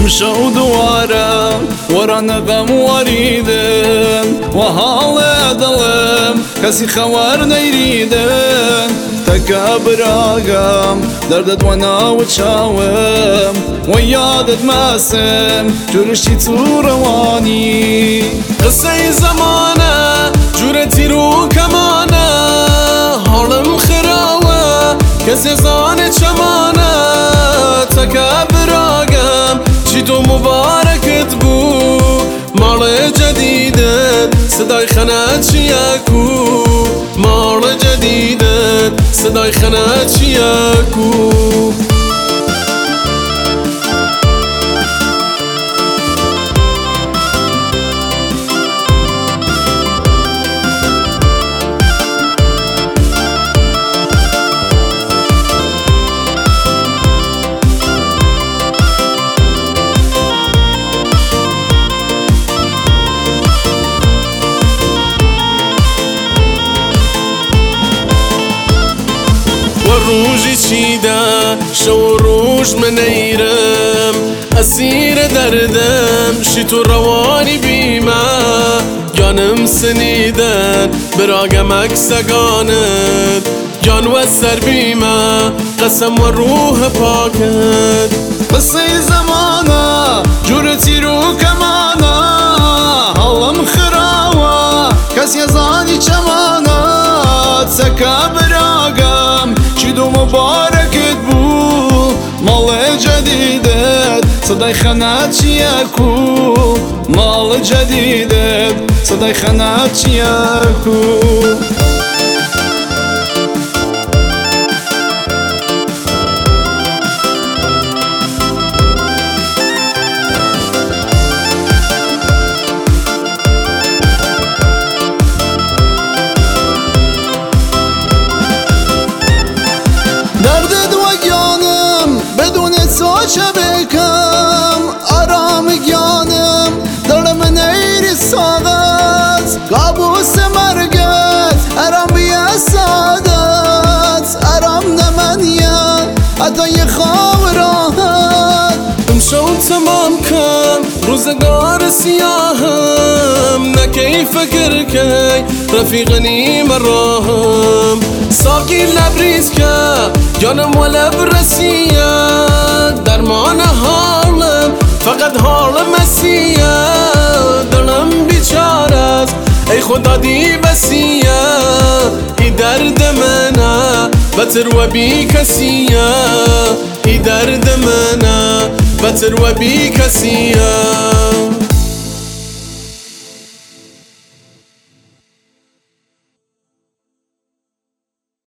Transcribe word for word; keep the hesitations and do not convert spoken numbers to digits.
امشو دوارم ورا نغم وریدم و حال دلم کسی خبر نیریدم تکبراگم دردت و ناوت شاوم و یادت ماسم جورشتی تو روانی قصه زمانه جورتی رو کمانه حالم خراوه کسی زانه چمانه تکبراگم چی تو مبارکت بو مال جدیدت صدای خنت چیکو مال جدیدت صدای خنت چیکو روژی چیده شو روش من ایرم اسیر دردم شی تو روانی بیمه جانم سنیدن براگم اکسگانت جان و سر بیمه قسم و روح پاکت قصه زمانه جورتی رو کمانه حالم خراوه کسی ازانی چمانه تکبراگم چی دو مبارکت بو مال جدیدت صدای خنت چیکو مال جدیدت صدای خنت چیکو دردت و گیانم بدون تو چه بکم آرام گیانم دلم نیری سادت کابوس مرگت ارام بیا سادت ارام نمانیم حتی یه خواب راحت امشو تمام کن روزگار سیاهم نکی فکر کی رفیقنی مراهم ساقی لبریز که جانم و لب رسید درمان حالم فقط حالم مسیح دلم بیچاره است ای خدا دی بسیه ای درد منه بتر و بی کسیه ای درد منه بتر و بی کسیه